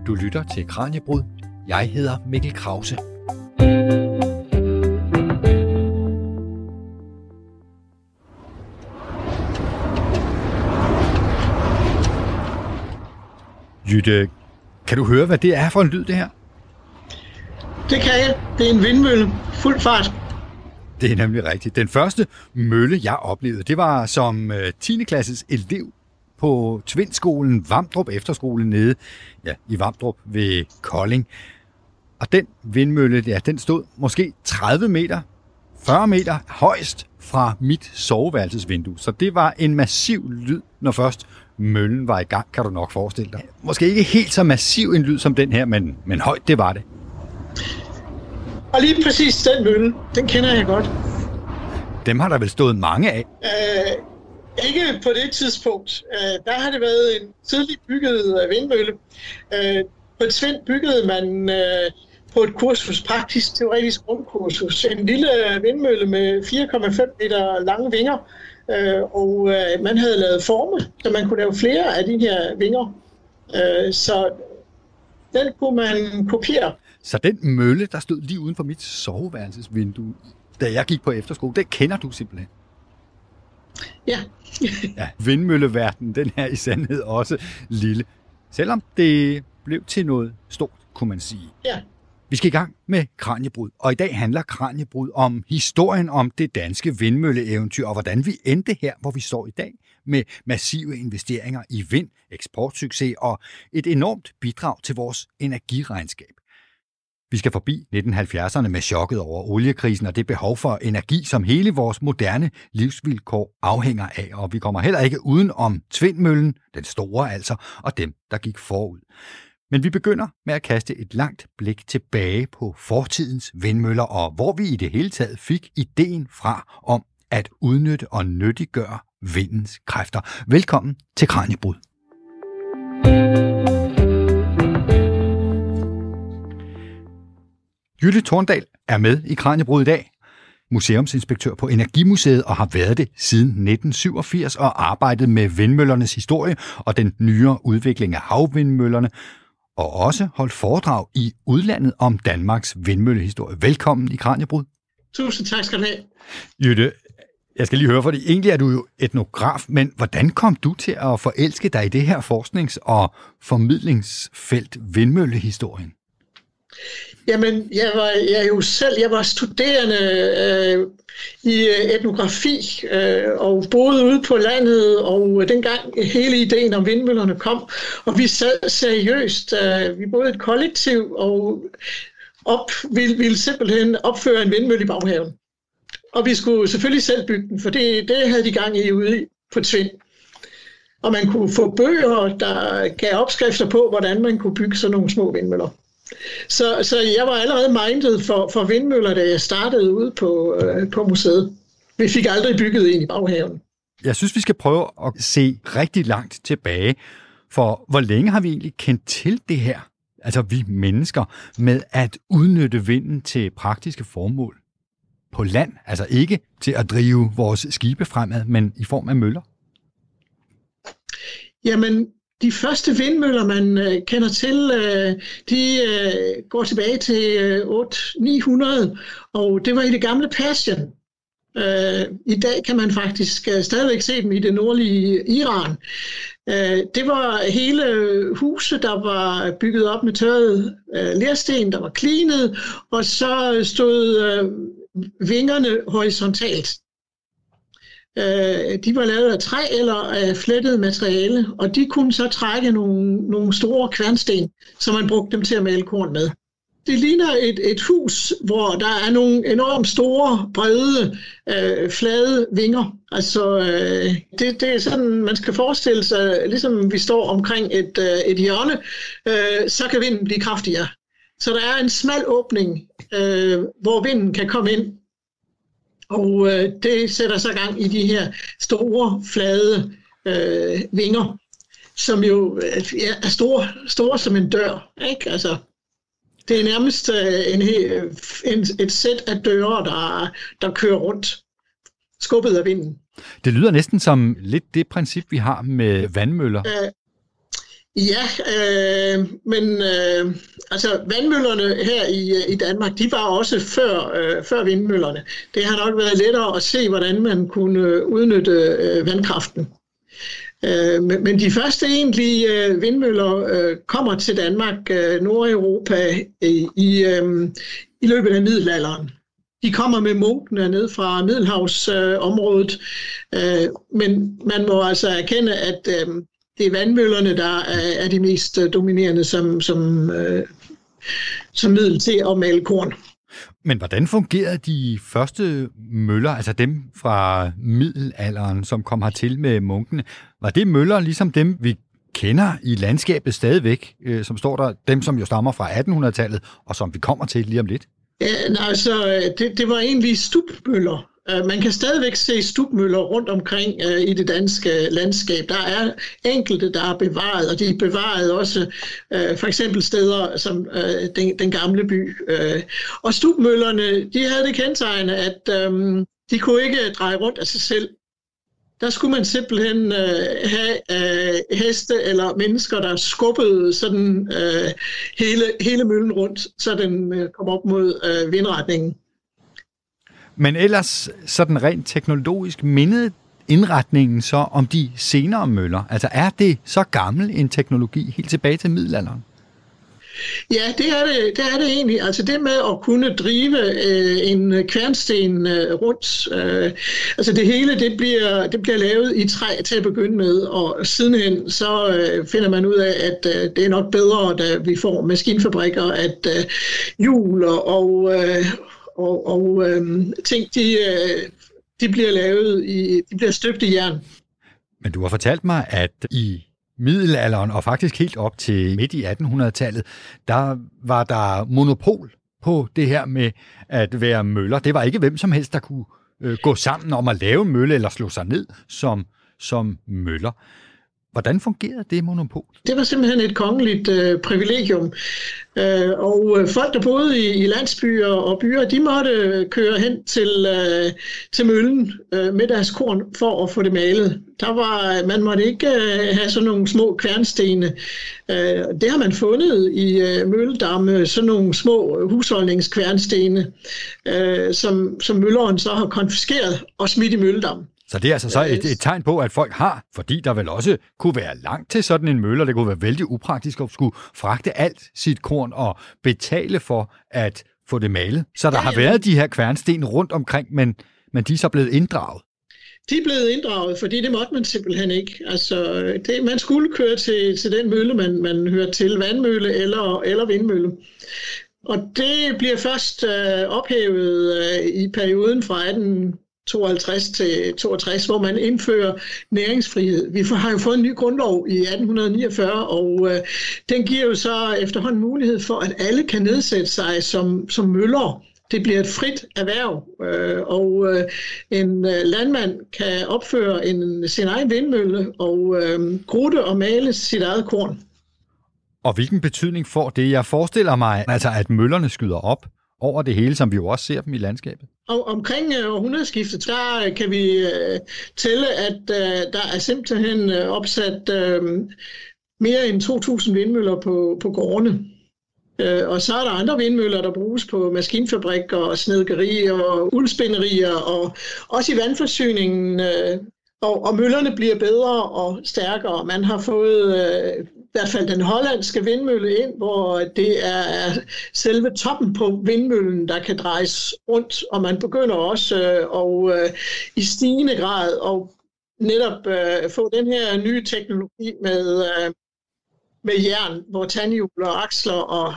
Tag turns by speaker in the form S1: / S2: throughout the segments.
S1: Du lytter til Kraniebrud. Jeg hedder Mikkel Krause. Jytte, kan du høre, hvad det er for en lyd, det her?
S2: Det kan jeg. Det er en vindmølle. Fuld fart.
S1: Det er nemlig rigtigt. Den første mølle, jeg oplevede, det var som 10. klasses elev på Tvindskolen Vamdrup Efterskole nede i Vamdrup ved Kolding. Og den vindmølle, den stod måske 30 meter, 40 meter højst fra mit soveværelsesvindue. Så det var en massiv lyd, når først møllen var i gang, kan du nok forestille dig. Måske ikke helt så massiv en lyd som den her, men højt det var det.
S2: Og lige præcis den mølle, den kender jeg godt. Dem
S1: har der vel stået mange af?
S2: Ikke på det tidspunkt. Der har det været en tidligt bygget vindmølle. På Tvind byggede man på et kursus, praktisk teoretisk rumkursus, en lille vindmølle med 4,5 meter lange vinger. Og man havde lavet forme, så man kunne lave flere af de her vinger. Så den kunne man kopiere.
S1: Så den mølle, der stod lige uden for mit soveværelsesvindue, da jeg gik på efterskole, den kender du simpelthen?
S2: Ja.
S1: Ja, vindmølleverdenen, den er i sandhed også lille. Selvom det blev til noget stort, kunne man sige.
S2: Ja.
S1: Vi skal i gang med Kraniebrud, og i dag handler Kraniebrud om historien om det danske vindmølleeventyr, og hvordan vi endte her, hvor vi står i dag, med massive investeringer i vind, eksportsucces og et enormt bidrag til vores energiregnskab. Vi skal forbi 1970'erne med chokket over oliekrisen og det behov for energi, som hele vores moderne livsvilkår afhænger af. Og vi kommer heller ikke uden om Tvindmøllen, den store altså, og dem, der gik forud. Men vi begynder med at kaste et langt blik tilbage på fortidens vindmøller, og hvor vi i det hele taget fik ideen fra om at udnytte og nyttiggøre vindens kræfter. Velkommen til Kraniebrud. Jytte Thorndal er med i Kraniebrud i dag, museumsinspektør på Energimuseet og har været det siden 1987 og arbejdet med vindmøllernes historie og den nyere udvikling af havvindmøllerne, og også holdt foredrag i udlandet om Danmarks vindmøllehistorie. Velkommen i Kraniebrud.
S2: Tusind tak skal du have.
S1: Jytte, jeg skal lige høre, fordi egentlig er du jo etnograf, men hvordan kom du til at forelske dig i det her forsknings- og formidlingsfelt vindmøllehistorien?
S2: Jamen, jeg var studerende i etnografi og boede ude på landet, og dengang hele ideen om vindmøllerne kom, og vi sad seriøst. Vi boede et kollektiv og ville simpelthen opføre en vindmølle i baghaven. Og vi skulle selvfølgelig selv bygge den, for det havde de gang i ude på Tvind. Og man kunne få bøger, der gav opskrifter på, hvordan man kunne bygge sådan nogle små vindmøller. Så jeg var allerede mindet for vindmøller, da jeg startede ude på museet. Vi fik aldrig bygget en i baghaven.
S1: Jeg synes, vi skal prøve at se rigtig langt tilbage. For hvor længe har vi egentlig kendt til det her, altså vi mennesker, med at udnytte vinden til praktiske formål på land? Altså ikke til at drive vores skibe fremad, men i form af møller?
S2: Jamen, de første vindmøller, man kender til, de går tilbage til 800-900, og det var i det gamle Persien. I dag kan man faktisk stadigvæk se dem i det nordlige Iran. Det var hele huset, der var bygget op med tørret lersten, der var klinet, og så stod vingerne horisontalt. De var lavet af træ eller af flettet materiale, og de kunne så trække nogle store kværnsten, så man brugte dem til at male korn med. Det ligner et hus, hvor der er nogle enormt store, brede, flade vinger. Altså, det er sådan, man skal forestille sig, ligesom vi står omkring et hjørne, så kan vinden blive kraftigere. Så der er en smal åbning, hvor vinden kan komme ind. Og det sætter så gang i de her store, flade vinger, som jo er store som en dør, ikke? Altså, det er nærmest et sæt af døre, der kører rundt, skubbet af vinden.
S1: Det lyder næsten som lidt det princip, vi har med vandmøller.
S2: Ja, men altså vandmøllerne her i Danmark, de var også før vindmøllerne. Det har nok været lettere at se, hvordan man kunne udnytte vandkraften. Men de første egentlige vindmøller kommer til Danmark, Nordeuropa, i løbet af middelalderen. De kommer med munkene ned fra Middelhavsområdet, men man må altså erkende, at det er vandmøllerne, der er de mest dominerende som middel til at male korn.
S1: Men hvordan fungerede de første møller, altså dem fra middelalderen, som kom hertil med munkene? Var det møller ligesom dem, vi kender i landskabet stadigvæk, som står der, dem som jo stammer fra 1800-tallet, og som vi kommer til lige om lidt?
S2: Ja, altså, det var egentlig stubmøller. Man kan stadigvæk se stubmøller rundt omkring i det danske landskab. Der er enkelte, der er bevaret, og de er bevaret også for eksempel steder som den gamle by. Og stubmøllerne, de havde det kendetegn, at de kunne ikke dreje rundt af sig selv. Der skulle man simpelthen have heste eller mennesker, der skubbede sådan hele møllen rundt, så den kom op mod vindretningen.
S1: Men ellers sådan rent teknologisk mindede indretningen så om de senere møller? Altså er det så gammel en teknologi helt tilbage til middelalderen?
S2: Ja, det er det egentlig. Altså det med at kunne drive en kværnsten rundt. Altså det hele, det bliver lavet i træ til at begynde med, og sidenhen så finder man ud af, at det er nok bedre, da vi får maskinfabrikker, at hjul og ting, de bliver lavet de bliver støbt i jern.
S1: Men du har fortalt mig, at i middelalderen og faktisk helt op til midt i 1800-tallet, der var der monopol på det her med at være møller. Det var ikke hvem som helst, der kunne gå sammen om at lave mølle eller slå sig ned som møller. Hvordan fungerede det monopol? Det
S2: var simpelthen et kongeligt privilegium. Og folk, der boede i landsbyer og byer, de måtte køre hen til møllen med deres korn for at få det malet. Man måtte ikke have sådan nogle små kværnstene. Det har man fundet i mølledamme, sådan nogle små husholdningskværnstene, som mølleren så har konfiskeret og smidt i mølledammen.
S1: Så det er altså så et tegn på, at folk har, fordi der vel også kunne være langt til sådan en mølle, og det kunne være vældig upraktisk at skulle fragte alt sit korn og betale for at få det malet. Så der har været de her kværnsten rundt omkring, men de er så blevet inddraget.
S2: De er blevet inddraget, fordi det måtte man simpelthen ikke. Altså, man skulle køre til den mølle, man hørte til, vandmølle eller vindmølle. Og det bliver først ophævet i perioden fra 1852 til 62, hvor man indfører næringsfrihed. Vi har jo fået en ny grundlov i 1849, og den giver jo så efterhånden mulighed for, at alle kan nedsætte sig som møller. Det bliver et frit erhverv, og en landmand kan opføre sin egen vindmølle og grudte og male sit eget korn.
S1: Og hvilken betydning får det? Jeg forestiller mig, altså, at møllerne skyder op over det hele, som vi jo også ser dem i landskabet.
S2: Og omkring århundredeskiftet, der kan vi tælle, at der er simpelthen opsat mere end 2.000 vindmøller på gårdene. Og så er der andre vindmøller, der bruges på maskinfabrikker og snedkerier og uldspinderier, og også i vandforsyningen. Og møllerne bliver bedre og stærkere. Man har fået i hvert fald den hollandske vindmølle ind, hvor det er selve toppen på vindmøllen, der kan drejes rundt, og man begynder også i stigende grad at netop få den her nye teknologi med jern, hvor tandhjul og aksler og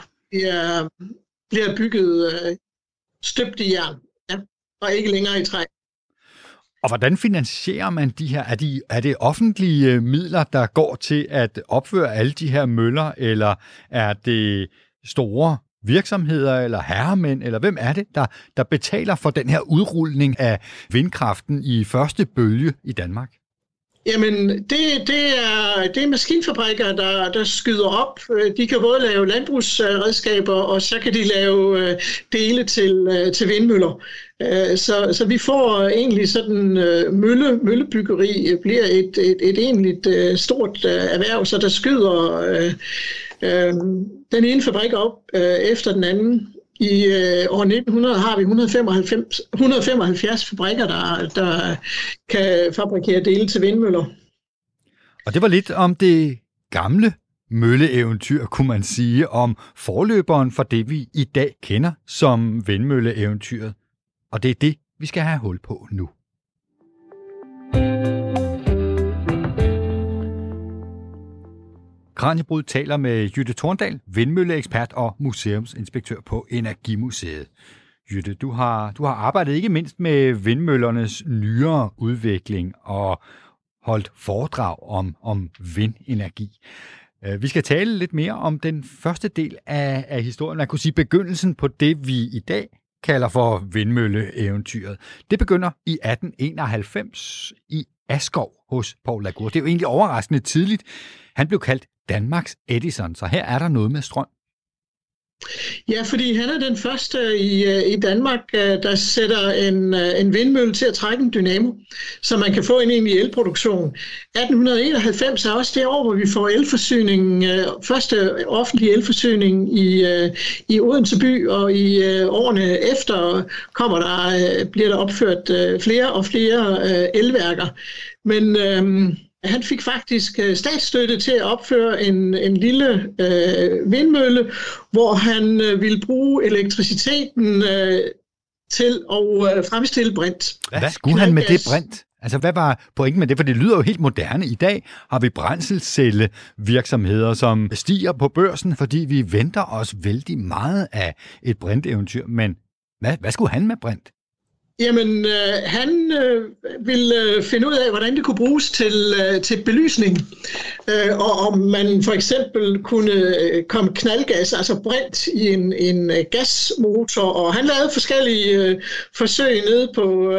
S2: bliver bygget støbt i jern, ja, og ikke længere i træ.
S1: Og hvordan finansierer man de her? Er det offentlige midler, der går til at opføre alle de her møller, eller er det store virksomheder eller herremænd, eller hvem er det, der betaler for den her udrulning af vindkraften i første bølge i Danmark?
S2: Jamen, det er maskinfabrikker, der skyder op. De kan både lave landbrugsredskaber, og så kan de lave dele til vindmøller. Så vi får egentlig sådan møllebyggeri bliver et egentligt stort erhverv, så der skyder den ene fabrik op efter den anden. I år 1900 har vi 175 fabrikker, der kan fabrikere dele til vindmøller.
S1: Og det var lidt om det gamle mølleeventyr, kunne man sige, om forløberen for det, vi i dag kender som vindmølleeventyret. Og det er det, vi skal have hul på nu. Kraniebrud taler med Jytte Thorndal, vindmølleekspert og museumsinspektør på Energimuseet. Jytte, du har arbejdet ikke mindst med vindmøllernes nyere udvikling og holdt foredrag om vindenergi. Vi skal tale lidt mere om den første del af historien. Man kunne sige begyndelsen på det, vi i dag kalder for vindmølleeventyret. Det begynder i 1891 i Askov hos Poul La Cour. Det er jo egentlig overraskende tidligt. Han blev kaldt Danmarks Edison, så her er der noget med strøm.
S2: Ja, fordi han er den første i Danmark, der sætter en vindmølle til at trække en dynamo, så man kan få en egentlig elproduktion. 1891 er også det år, hvor vi får elforsyning, første offentlige elforsyning i Odense by, og i årene efter bliver der opført flere og flere elværker. Men han fik faktisk statsstøtte til at opføre en lille vindmølle, hvor han ville bruge elektriciteten til at fremstille brint.
S1: Hvad skulle han med det brint? Altså, hvad var pointen med det? For det lyder jo helt moderne. I dag har vi brændselscellevirksomheder, som stiger på børsen, fordi vi venter os vældig meget af et brinteventyr. Men hvad skulle han med brint?
S2: Jamen, han ville finde ud af, hvordan det kunne bruges til belysning, og om man for eksempel kunne komme knaldgas, altså brint i en gasmotor, og han lavede forskellige forsøg nede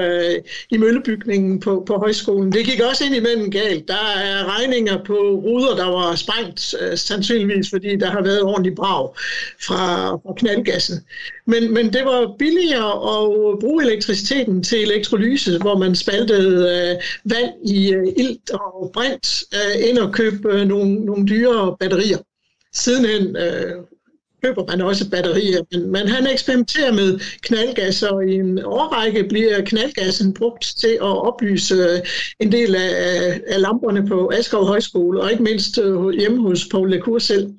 S2: i møllebygningen på højskolen. Det gik også ind imellem galt. Der er regninger på ruder, der var sprængt, sandsynligvis fordi der har været ordentlig brag fra knaldgassen. Men det var billigere at bruge elektriciteten til elektrolyse, hvor man spaltede vand i ilt og brint ind og købe nogle dyre batterier. Sidenhen køber man også batterier, men han eksperimenterer med knaldgas, og i en årrække bliver knaldgassen brugt til at oplyse en del af lamperne på Askov Højskole, og ikke mindst hjemme hos Poul La Cour selv.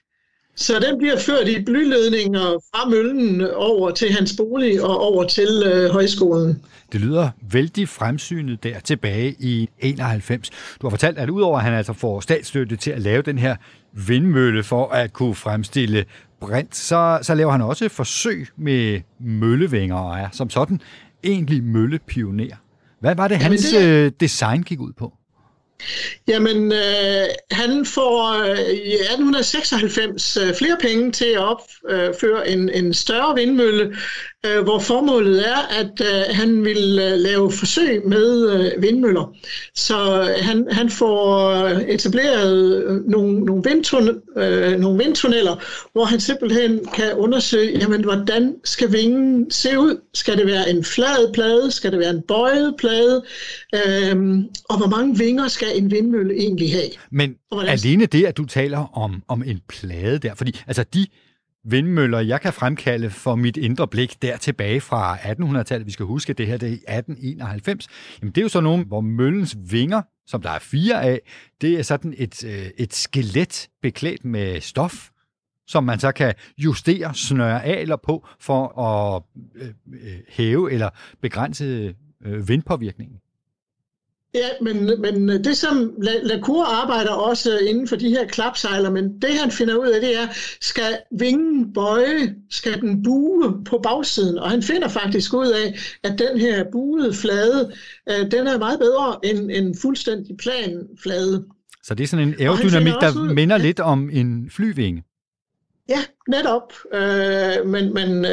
S2: Så den bliver ført i blyledninger fra møllen over til hans bolig og over til højskolen.
S1: Det lyder vældig fremsynet der tilbage i 91. Du har fortalt, at udover at han altså får statsstøtte til at lave den her vindmølle for at kunne fremstille brint, så laver han også forsøg med møllevinger og er som sådan egentlig møllepioner. Hvad var det, hans design gik ud på?
S2: Jamen, han får i 1896 flere penge til at opføre en større vindmølle, hvor formålet er, at han vil lave forsøg med vindmøller. Så han får etableret nogle vindtunneller, hvor han simpelthen kan undersøge, jamen, hvordan skal vingen se ud? Skal det være en flad plade? Skal det være en bøjet plade? Og hvor mange vinger skal en vindmølle egentlig have?
S1: Men alene det, at du taler om en plade der, fordi altså de vindmøller, jeg kan fremkalde for mit indre blik der tilbage fra 1800-tallet, vi skal huske, det her det er 1891, jamen det er jo så nogle, hvor møllens vinger, som der er 4 af, det er sådan et skelet beklædt med stof, som man så kan justere, snøre af eller på for at hæve eller begrænse vindpåvirkningen.
S2: Ja, men det som La Cour arbejder også inden for de her klapsejler, men det han finder ud af, det er, skal vingen bøje, skal den bue på bagsiden? Og han finder faktisk ud af, at den her buede flade, den er meget bedre end en fuldstændig plan flade.
S1: Så det er sådan en aerodynamik, der minder lidt om en flyvinge?
S2: Ja, netop. Men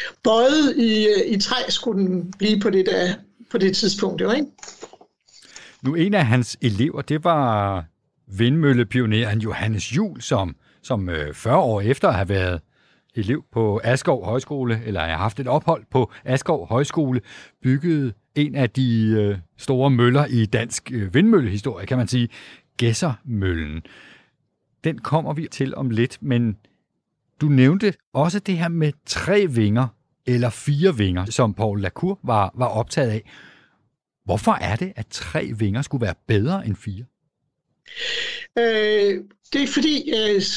S2: bøjet i træ skulle den blive på det tidspunkt, jo, ikke?
S1: Nu, en af hans elever, det var vindmøllepioneren Johannes Juel, som 40 år efter at have været elev på Askov Højskole, eller have haft et ophold på Askov Højskole, byggede en af de store møller i dansk vindmøllehistorie, kan man sige, Gedsermøllen. Den kommer vi til om lidt, men du nævnte også det her med 3 vinger eller 4 vinger, som Poul la Cour var optaget af. Hvorfor er det, at 3 vinger skulle være bedre end 4?
S2: Det er fordi,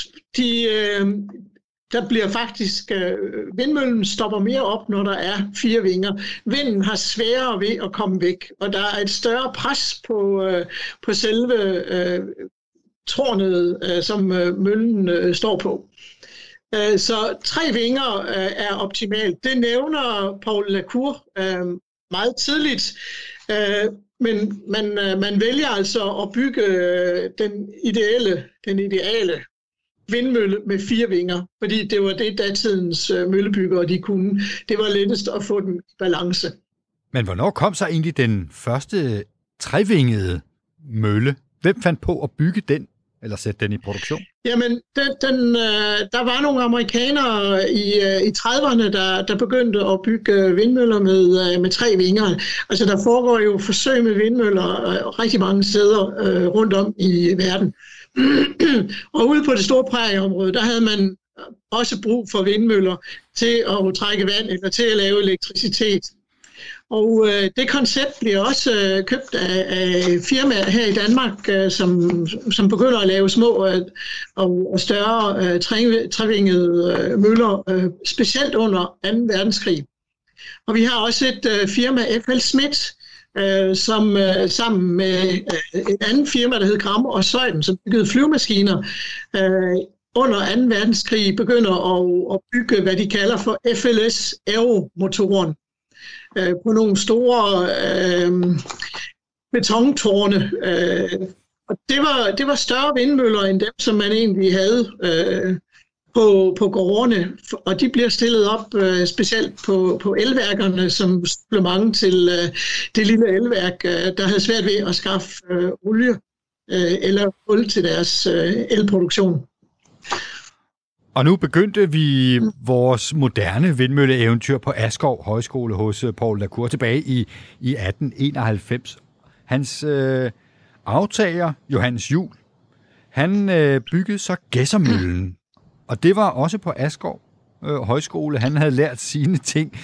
S2: der bliver faktisk, vindmøllen stopper mere op, når der er 4 vinger. Vinden har sværere ved at komme væk, og der er et større pres på selve tårnet, som møllen står på. Så 3 vinger er optimalt. Det nævner Poul la Cour meget tidligt, men man vælger altså at bygge den ideale vindmølle med 4 vinger, fordi det var det datidens møllebyggere de kunne. Det var lettest at få den i balance.
S1: Men hvornår kom så egentlig den første trevingede mølle? Hvem fandt på at bygge den, eller sætte den i produktion?
S2: Jamen, der var nogle amerikanere i 30'erne, der begyndte at bygge vindmøller med 3 vinger. Altså, der foregår jo forsøg med vindmøller rigtig mange steder rundt om i verden. Og ude på det store prærieområde, der havde man også brug for vindmøller til at trække vand eller til at lave elektricitet. Og det koncept bliver også købt af firmaer her i Danmark, som begynder at lave små og større trevingede møller, specielt under 2. verdenskrig. Og vi har også et firma, F.L. Schmidt, som sammen med et andet firma, der hed Gram og Søjden, som byggede flyvemaskiner, under 2. verdenskrig begynder at bygge, hvad de kalder for FLS Aero-motoren, på nogle store betontårne. Og det var større vindmøller end dem, som man egentlig havde på gårdene, og de bliver stillet op specielt på elværkerne som supplement til det lille elværk, der havde svært ved at skaffe olie eller kul til deres elproduktion.
S1: Og nu begyndte vi vores moderne vindmølleeventyr på Askov Højskole hos Poul la Cour tilbage i 1891. Hans aftager, Johannes Juel, han byggede så Gedsermøllen. Og det var også på Askov Højskole. Han havde lært sine ting.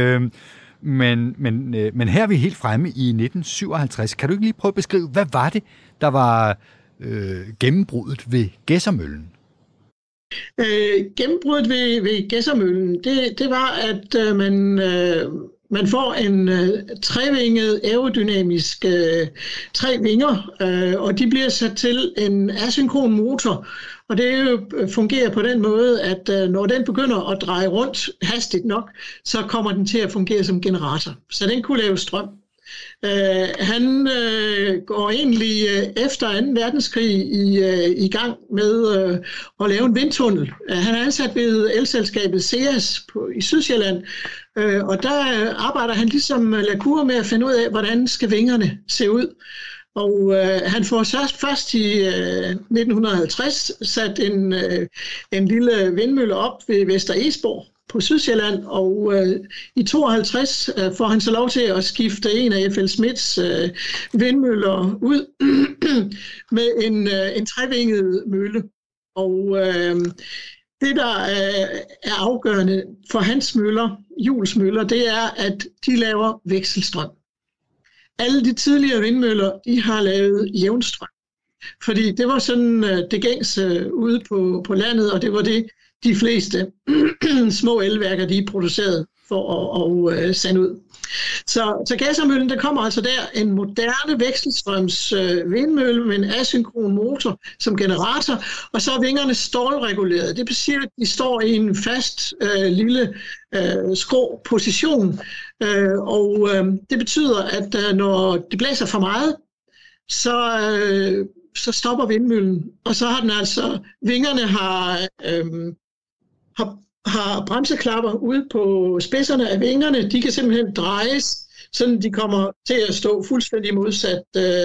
S1: Men her er vi helt fremme i 1957. Kan du ikke lige prøve at beskrive, hvad var det, der var gennembruddet ved Gedsermøllen?
S2: Gennembruddet ved Gedsermøllen, det var, at man får en trevinget aerodynamisk 3 vinger, og de bliver sat til en asynkron motor. Og det fungerer på den måde, at når den begynder at dreje rundt hastigt nok, så kommer den til at fungere som generator. Så den kunne lave strøm. Han går egentlig efter 2. verdenskrig i gang med at lave en vindtunnel. Han er ansat ved elselskabet SEAS i Sydsjælland, og der arbejder han ligesom la Cour med at finde ud af, hvordan skal vingerne se ud. Og han får først i 1950 sat en lille vindmølle op ved Vester Egesborg på Sydsjælland, og i 52 får han så lov til at skifte en af F.L. Schmidts vindmøller ud med en trevinget mølle. Og det, der er afgørende for hans møller, Juels møller, det er, at de laver vekselstrøm. Alle de tidligere vindmøller, de har lavet jævnstrøm. Fordi det var sådan det gængse ude på landet, og det var det, de fleste små elværker, de producerede for at sende ud. Så Gedsermøllen, der kommer altså der en moderne vekselstrøms vindmølle med en asynkron motor som generator, og så er vingerne stålreguleret. Det betyder, at de står i en fast lille skrå position, og det betyder, at når det blæser for meget, så stopper vindmøllen, og så har den altså, vingerne har bremseklapper ude på spidserne af vingerne. De kan simpelthen drejes sådan de kommer til at stå fuldstændig modsat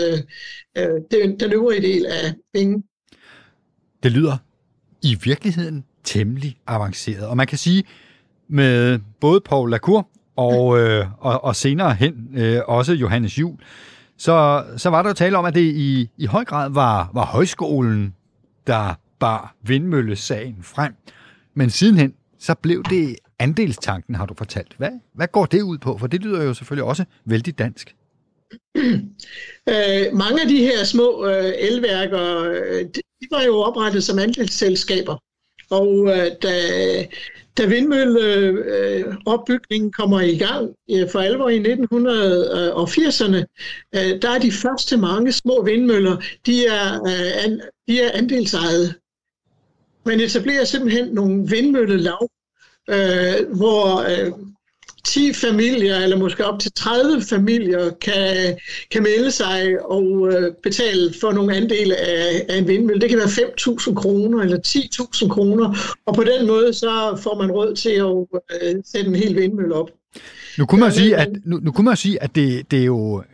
S2: den øvrige del af vingen.
S1: Det lyder i virkeligheden temmelig avanceret, og man kan sige, med både Poul la Cour og senere hen også Johannes Juel, så var der jo tale om, at det i høj grad var højskolen, der bar vindmøllesagen frem. Men sidenhen, så blev det andelstanken, har du fortalt. Hvad går det ud på? For det lyder jo selvfølgelig også vældig dansk.
S2: Mange af de her små elværker, de var jo oprettet som andelsselskaber. Og da vindmølleopbygningen kommer i gang for alvor i 1980'erne, der er de første mange små vindmøller, de er andelsejede. Man etablerer simpelthen nogle vindmøllelav, hvor 10 familier, eller måske op til 30 familier, kan melde sig og betale for nogle andele af en vindmølle. Det kan være 5.000 kroner eller 10.000 kroner, og på den måde så får man råd til at sætte en hel vindmølle op.
S1: Nu kunne man sige, at det er jo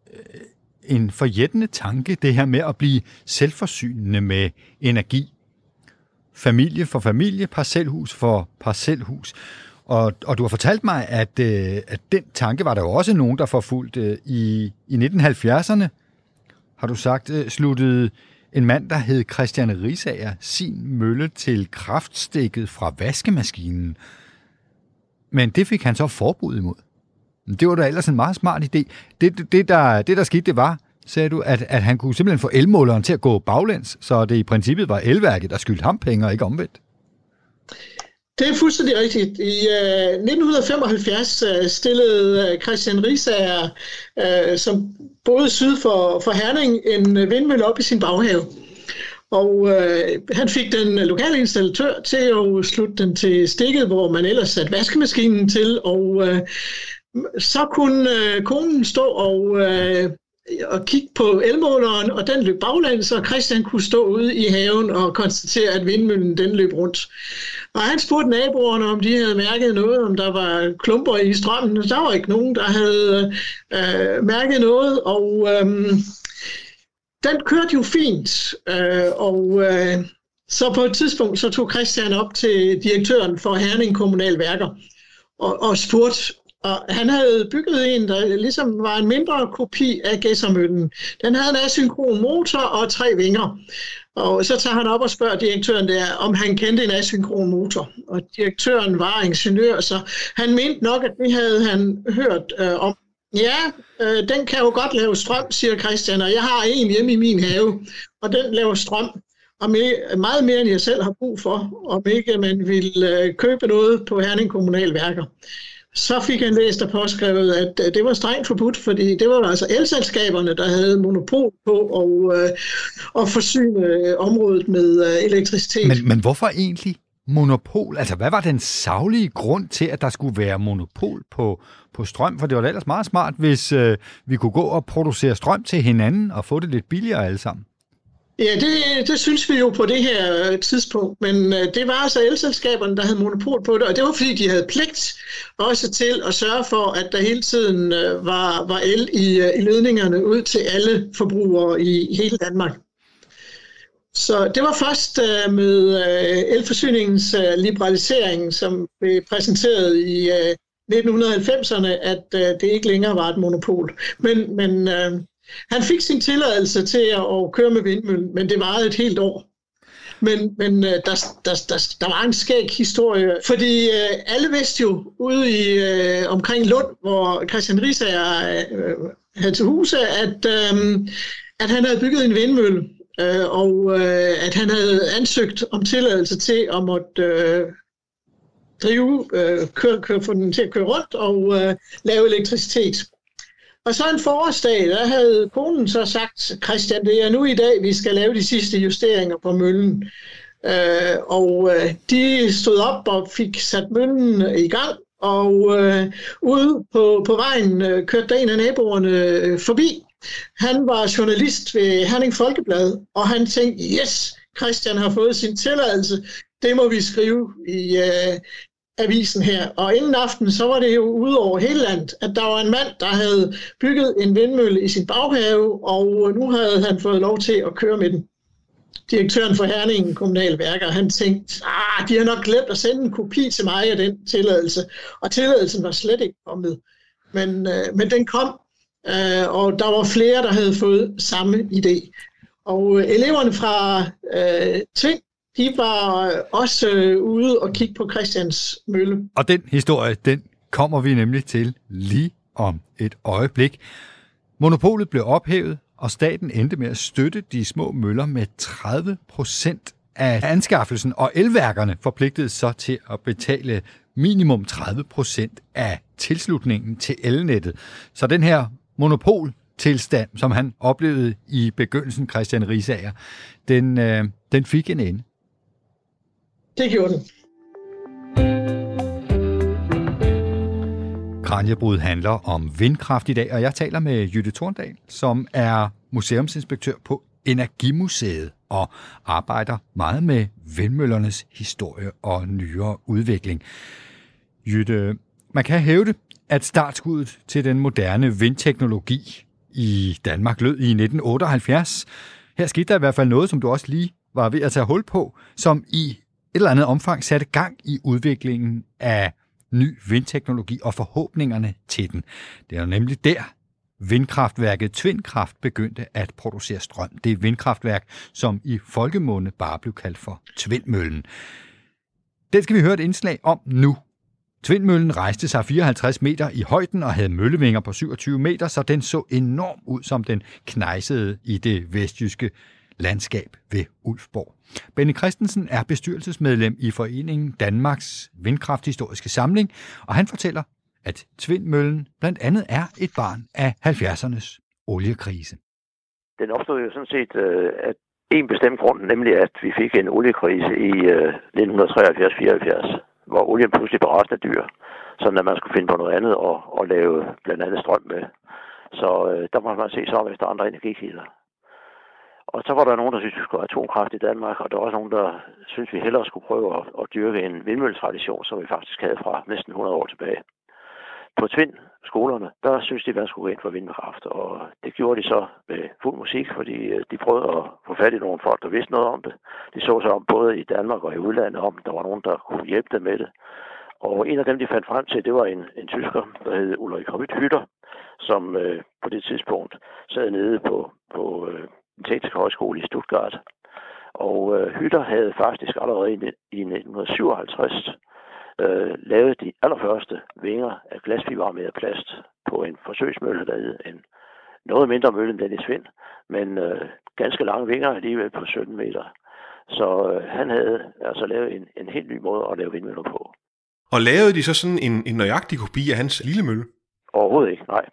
S1: en forjættende tanke, det her med at blive selvforsynende med energi. Familie for familie, parcelhus for parcelhus. Og du har fortalt mig, at den tanke var der jo også nogen, der forfulgte i 1970'erne. Har du sagt, sluttede en mand, der hed Christian Riisager, sin mølle til kraftstikket fra vaskemaskinen. Men det fik han så forbud imod. Det var da ellers en meget smart idé. Det der skete, det var, sagde du, at han kunne simpelthen få elmåleren til at gå baglæns, så det i princippet var elværket, der skyldte ham penge, og ikke omvendt.
S2: Det er fuldstændig rigtigt. I 1975 stillede Christian Riisager, som boede syd for Herning, en vindmølle op i sin baghave. Og han fik den lokale installatør til at slutte den til stikket, hvor man ellers satte vaskemaskinen til, og så kunne konen stå og kigge på elmåleren, og den løb baglæns, og Christian kunne stå ude i haven og konstatere, at vindmøllen den løb rundt. Og han spurgte naboerne, om de havde mærket noget, om der var klumper i strømmen. Der var ikke nogen, der havde mærket noget, og den kørte jo fint. Så på et tidspunkt så tog Christian op til direktøren for Herning Kommunalværker og spurgte. Og han havde bygget en, der ligesom var en mindre kopi af Gedsermøllen. Den havde en asynkron motor og 3 vinger. Og så tager han op og spørger direktøren der, om han kendte en asynkron motor. Og direktøren var ingeniør, så han mente nok, at det havde han hørt om. Ja, den kan jo godt lave strøm, siger Christian, og jeg har en hjemme i min have, og den laver strøm. Og meget mere, end jeg selv har brug for, om ikke man vil købe noget på Herning Kommunalværker. Så fik han læst og påskrevet, at det var strengt forbudt, fordi det var altså elselskaberne, der havde monopol på at forsyne området med elektricitet.
S1: Men hvorfor egentlig monopol? Altså, hvad var den saglige grund til, at der skulle være monopol på strøm? For det var da ellers meget smart, hvis vi kunne gå og producere strøm til hinanden og få det lidt billigere alle sammen.
S2: Ja, det synes vi jo på det her tidspunkt, men det var altså elselskaberne, der havde monopol på det, og det var fordi, de havde pligt også til at sørge for, at der hele tiden var el i ledningerne ud til alle forbrugere i hele Danmark. Så det var først med elforsyningens liberalisering, som blev præsenteret i 1990'erne, at det ikke længere var et monopol. Men han fik sin tilladelse til at køre med vindmøllen, men det varede et helt år. Men der var en skæg historie, fordi alle vidste jo ude i omkring Lund, hvor Christian Riisager havde til huse, at han havde bygget en vindmølle, og at han havde ansøgt om tilladelse til at måtte få den til at køre rundt og lave elektricitet. Og så en forårsdag, der havde konen så sagt, Christian, det er nu i dag, vi skal lave de sidste justeringer på møllen. De stod op og fik sat møllen i gang, og ude på vejen kørte der en af naboerne forbi. Han var journalist ved Herning Folkeblad, og han tænkte, yes, Christian har fået sin tilladelse, det må vi skrive i avisen her, og inden aften, så var det jo ude over hele landet, at der var en mand, der havde bygget en vindmølle i sin baghave, og nu havde han fået lov til at køre med den. Direktøren for Herning Kommunale Værker, han tænkte, de har nok glemt at sende en kopi til mig af den tilladelse, og tilladelsen var slet ikke kommet. Men den kom, og der var flere, der havde fået samme idé. Og eleverne fra Tving, de var også ude og kigge på Christians Mølle.
S1: Og den historie, den kommer vi nemlig til lige om et øjeblik. Monopolet blev ophævet, og staten endte med at støtte de små møller med 30% af anskaffelsen, og elværkerne forpligtede så til at betale minimum 30% af tilslutningen til elnettet. Så den her monopoltilstand, som han oplevede i begyndelsen, Christian Riisager, den fik en ende.
S2: Det gjorde den.
S1: Kraniebrud handler om vindkraft i dag, og jeg taler med Jytte Thorndal, som er museumsinspektør på Energimuseet og arbejder meget med vindmøllernes historie og nyere udvikling. Jytte, man kan hævde, at startskuddet til den moderne vindteknologi i Danmark lød i 1978. Her skete der i hvert fald noget, som du også lige var ved at tage hul på, som i et eller andet omfang satte gang i udviklingen af ny vindteknologi og forhåbningerne til den. Det er jo nemlig der, vindkraftværket Tvindkraft begyndte at producere strøm. Det er et vindkraftværk, som i folkemunde bare blev kaldt for Tvindmøllen. Den skal vi høre et indslag om nu. Tvindmøllen rejste sig 54 meter i højden og havde møllevinger på 27 meter, så den så enormt ud, som den knejsede i det vestjyske landskab ved Ulfborg. Benny Christensen er bestyrelsesmedlem i Foreningen Danmarks Vindkrafthistoriske Samling, og han fortæller, at Tvindmøllen blandt andet er et barn af 70'ernes oliekrise.
S3: Den opstod jo sådan set af en bestemt grund, nemlig at vi fik en oliekrise i 1973-74, hvor olien pludselig blev rasende dyr, sådan at man skulle finde på noget andet og lave blandt andet strøm med. Så der må man se sig om efter andre energikilder. Og så var der nogen, der syntes, vi skulle have atomkraft i Danmark, og der var også nogen, der syntes, vi hellere skulle prøve at dyrke en vindmølletradition, som vi faktisk havde fra næsten 100 år tilbage. På Tvind-skolerne, der syntes de, at man skulle gå ind for vindkraft, og det gjorde de så med fuld musik, fordi de prøvede at få fat i nogle folk, der vidste noget om det. De så sig om både i Danmark og i udlandet om, der var nogen, der kunne hjælpe dem med det. Og en af dem, de fandt frem til, det var en tysker, der hed Ulrik Hytter, som på det tidspunkt sad nede på en teknisk højskole i Stuttgart. Og Hytter havde faktisk allerede i 1957 lavede de allerførste vinger af glasfiberarmeret plast på en forsøgsmølle, der hed en noget mindre mølle end den i Tvind, men ganske lange vinger alligevel på 17 meter. Så han havde altså lavet en helt ny måde at lave vindmøller på.
S4: Og lavede de så sådan en nøjagtig kopi af hans lille mølle?
S3: Overhovedet ikke, nej.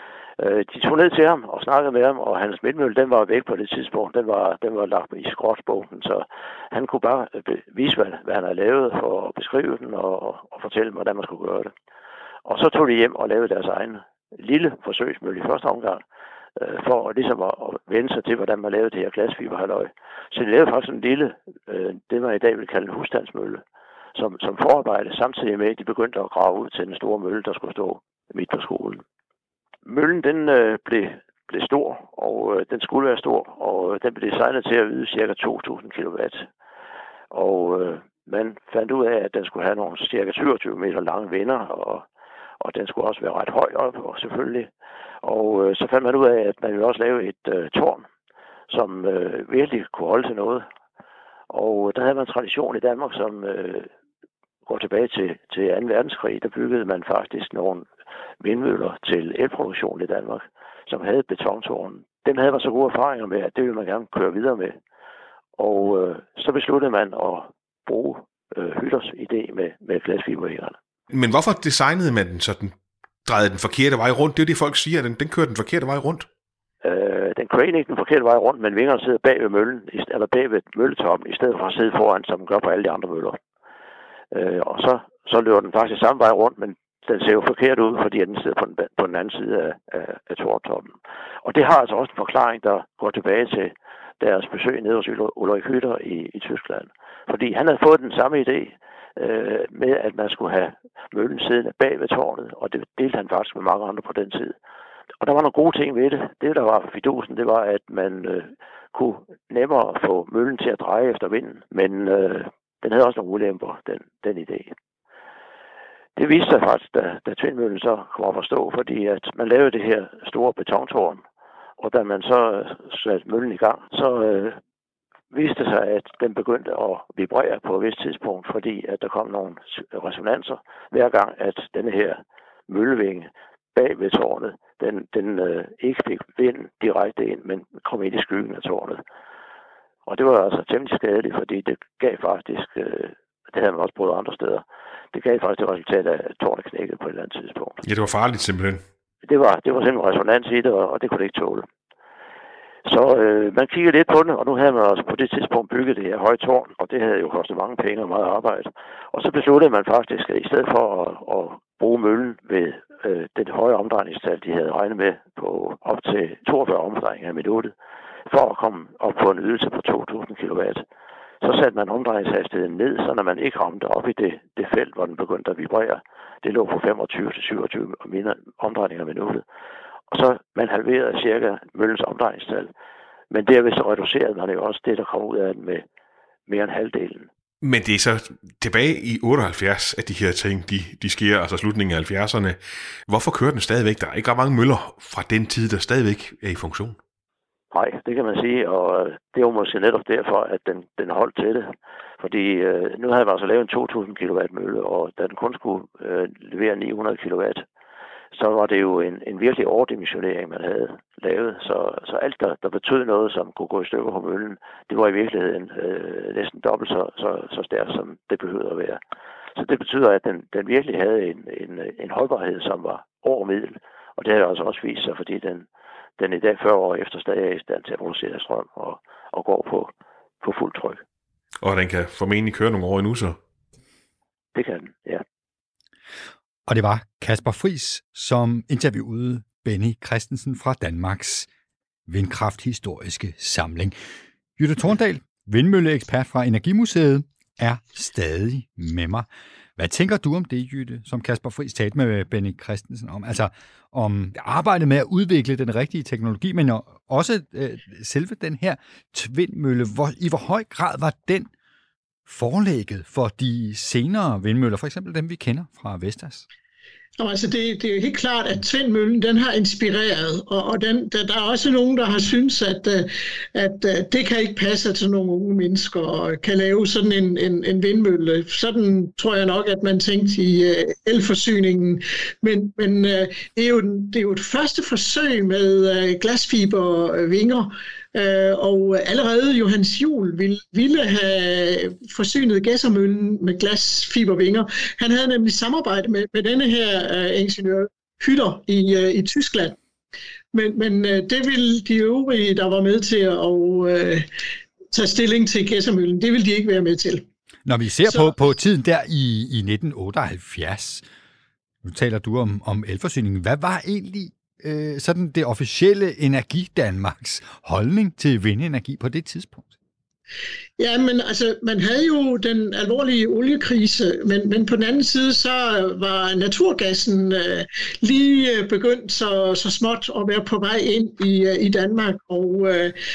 S3: De tog ned til ham og snakkede med ham, og hans vindmølle, den var væk på det tidspunkt. Den var lagt i skrotbogen, så han kunne bare vise, hvad han havde lavet for at beskrive den og fortælle dem, hvordan man skulle gøre det. Og så tog de hjem og lavede deres egen lille forsøgsmølle i første omgang, for ligesom at vende sig til, hvordan man lavede det her glasfiberhalløj. Så de lavede faktisk en lille, det man i dag vil kalde en husstandsmølle, som forarbejde, samtidig med, at de begyndte at grave ud til den store mølle, der skulle stå midt på skolen. Møllen, den blev stor, og den skulle være stor, og den blev designet til at yde ca. 2.000 kW. Og man fandt ud af, at den skulle have nogle ca. 27 meter lange vinder, og den skulle også være ret høj op, og selvfølgelig. Og så fandt man ud af, at man ville også lave et tårn, som virkelig kunne holde til noget. Og der havde man en tradition i Danmark, som går tilbage til 2. verdenskrig. Der byggede man faktisk nogle vindmøller til elproduktion i Danmark, som havde betontårn. Dem havde man så gode erfaringer med, at det ville man gerne køre videre med. Og så besluttede man at bruge Hytters idé med glasfiberhængerne.
S4: Men hvorfor designede man den, så den drejede den forkerte vej rundt? Det er det, folk siger, at den kører den forkerte vej rundt.
S3: Den kører ikke den forkerte vej rundt, men vingerne sidder bag ved møllen, eller bag ved mølletoppen, i stedet for at sidde foran, som den gør på alle de andre møller. Og så løber den faktisk samme vej rundt, men den ser jo forkert ud, fordi den sidder på den anden side af tårntoppen. Og det har altså også en forklaring, der går tilbage til deres besøg nede hos Ulrik Hytter i Tyskland. Fordi han havde fået den samme idé, med at man skulle have møllen siddende bag ved tårnet, og det delte han faktisk med mange andre på den tid. Og der var nogle gode ting ved det. Det, der var fidusen, det var, at man kunne nemmere få møllen til at dreje efter vinden, men den havde også nogle ulemper, den idé. Det viste sig faktisk, da tvindmøllen så kom op at stå, fordi at man lavede det her store betontårn, og da man så satte møllen i gang, så viste sig, at den begyndte at vibrere på et vist tidspunkt, fordi at der kom nogle resonanser hver gang, at denne her møllevinge bag ved tårnet, den ikke fik vind direkte ind, men kom ind i skyggen af tårnet. Og det var altså temmelig skadeligt, fordi det gav faktisk, det havde man også prøvet andre steder, det gav faktisk det resultat af, at tårnet knækkede på et eller andet tidspunkt.
S4: Ja, det var farligt simpelthen.
S3: Det var simpelthen resonans i det, og det kunne det ikke tåle. Så man kiggede lidt på det, og nu havde man også på det tidspunkt bygget det her høje tårn, og det havde jo kostet mange penge og meget arbejde. Og så besluttede man faktisk, at i stedet for at bruge møllen ved det høje omdrejningstal, de havde regnet med på op til 42 omdrejninger i minuttet, for at komme op på en ydelse på 2.000 kW, så satte man omdrejningshastigheden ned, så når man ikke ramte op i det felt, hvor den begyndte at vibrere. Det lå på 25-27 omdrejninger i minuttet. Og så man halverede cirka møllens omdrejningstal. Men derved så reducerede man jo også det, der kom ud af den med mere end halvdelen.
S4: Men det er så tilbage i 78, at de her ting, de sker, altså slutningen af 70'erne. Hvorfor kører den stadigvæk? Der er ikke ret mange møller fra den tid, der stadigvæk er i funktion.
S3: Nej, det kan man sige, og det er jo måske netop derfor, at den holdt til det. Fordi nu havde man altså lavet en 2.000 kW mølle, og da den kun skulle levere 900 kW, så var det jo en virkelig overdimensionering, man havde lavet. Så alt, der betød noget, som kunne gå i stykker på møllen, det var i virkeligheden næsten dobbelt så stærkt, som det behøvede at være. Så det betyder, at den virkelig havde en holdbarhed, som var over middel. Og det har altså også vist sig, fordi den i dag 40 år efter stadig er i stand til at producere strøm og går på fuld tryk.
S4: Og den kan formentlig køre nogle år endnu så?
S3: Det kan den, ja.
S1: Og det var Kasper Friis, som interviewede Benny Christensen fra Danmarks vindkrafthistoriske samling. Jytte Thorndal, vindmølleekspert fra Energimuseet, er stadig med mig. Hvad tænker du om det, Jytte, som Kasper Friis talte med Benny Christensen om? Altså om arbejdet med at udvikle den rigtige teknologi, men også selve den her tvindmølle. I hvor høj grad var den forlægget for de senere vindmøller, for eksempel dem, vi kender fra Vestas?
S2: Altså det er jo helt klart, at tvindmøllen, den har inspireret, og der er også nogen, der har syntes, at det kan ikke passe til nogle unge mennesker og kan lave sådan en vindmølle. Sådan tror jeg nok, at man tænkte i elforsyningen. Men det er jo et første forsøg med glasfibervinger, og allerede Johannes Juel ville have forsynet Gedsermøllen med glasfibervinger. Han havde nemlig samarbejde med denne her ingeniør Hütter i Tyskland. Men det ville de øvrige, der var med til at tage stilling til Gedsermøllen, det ville de ikke være med til.
S1: Når vi ser på tiden der i 1978, nu taler du om elforsyningen, hvad var egentlig sådan det officielle Energidanmarks holdning til vindenergi på det tidspunkt?
S2: Ja, men altså, man havde jo den alvorlige oliekrise, men på den anden side, så var naturgassen lige begyndt så småt at være på vej ind i Danmark, og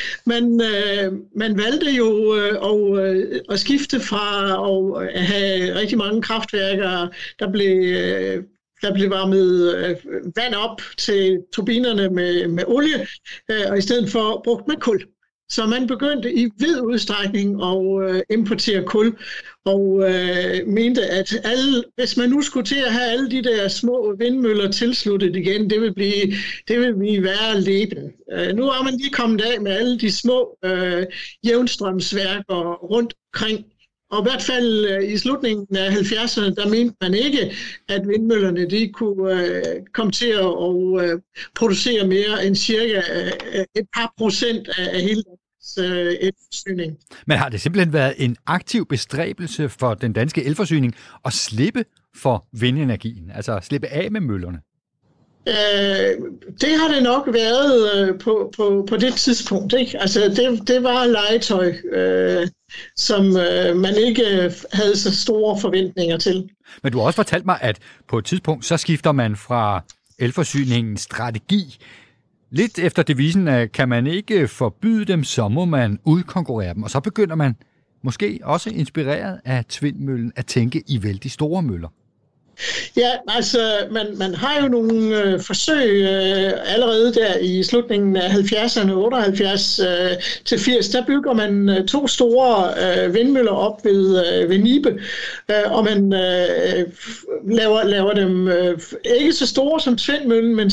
S2: man valgte jo at skifte fra at have rigtig mange kraftværker, der blev varmet vand op til turbinerne med olie, og i stedet for brugt med kul. Så man begyndte i vid udstrækning at importere kul, og mente, at hvis man nu skulle til at have alle de der små vindmøller tilsluttet igen, det vil blive værre leben. Nu er man lige kommet af med alle de små jævnstrømsværker rundt omkring. Og i hvert fald i slutningen af 70'erne, der mente man ikke, at vindmøllerne de kunne komme til at producere mere end cirka et par procent af hele elforsyning.
S1: Men har det simpelthen været en aktiv bestræbelse for den danske elforsyning at slippe for vindenergien, altså slippe af med møllerne?
S2: Det har det nok været på det tidspunkt, ikke? Altså, det var legetøj, som man ikke havde så store forventninger til.
S1: Men du har også fortalt mig, at på et tidspunkt, så skifter man fra elforsyningens strategi. Lidt efter devisen, at kan man ikke forbyde dem, så må man udkonkurrere dem. Og så begynder man, måske også inspireret af Tvindmøllen, at tænke i vældig store møller.
S2: Ja, altså man har jo nogle forsøg allerede der i slutningen af 70'erne, 78 til 80, der bygger man 2 store vindmøller op ved Nibe, og man laver dem ikke så store som Tvindmøllen, men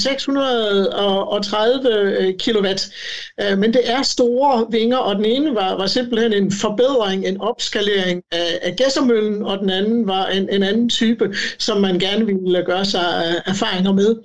S2: 630 kilowatt. Men det er store vinger, og den ene var simpelthen en forbedring, en opskalering af Gedsermøllen, og den anden var en anden type, som man gerne ville gøre sig erfaringer med.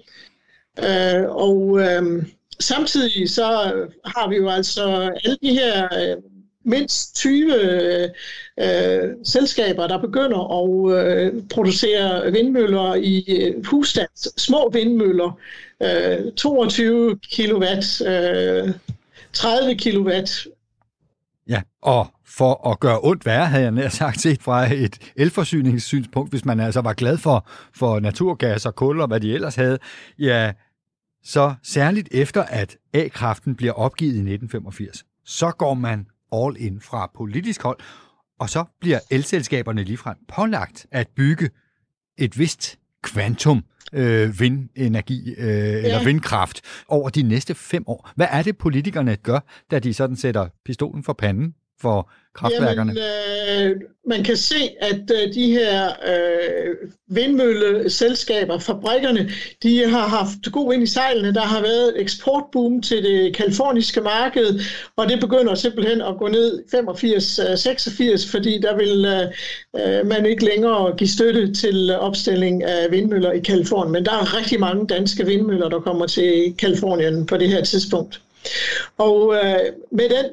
S2: Samtidig så har vi jo altså alle de her mindst 20 selskaber, der begynder at producere vindmøller i husstands, små vindmøller, 22 kilowatt, 30 kilowatt.
S1: Ja, og for at gøre ondt værre, havde jeg nær sagt set fra et elforsyningssynspunkt, hvis man altså var glad for naturgas og kul og hvad de ellers havde, ja, så særligt efter at A-kraften bliver opgivet i 1985, så går man all in fra politisk hold, og så bliver elselskaberne ligefrem pålagt at bygge et vist kvantum vindenergi eller vindkraft over de næste 5 år. Hvad er det, politikerne gør, da de sådan sætter pistolen for panden for kraftværkerne?
S2: Jamen, man kan se, at de her vindmølleselskaber, fabrikkerne, de har haft god vind i sejlene. Der har været et eksportboom til det kaliforniske marked, og det begynder simpelthen at gå ned 85-86, fordi der vil man ikke længere give støtte til opstilling af vindmøller i Kalifornien. Men der er rigtig mange danske vindmøller, der kommer til Kalifornien på det her tidspunkt. Og med den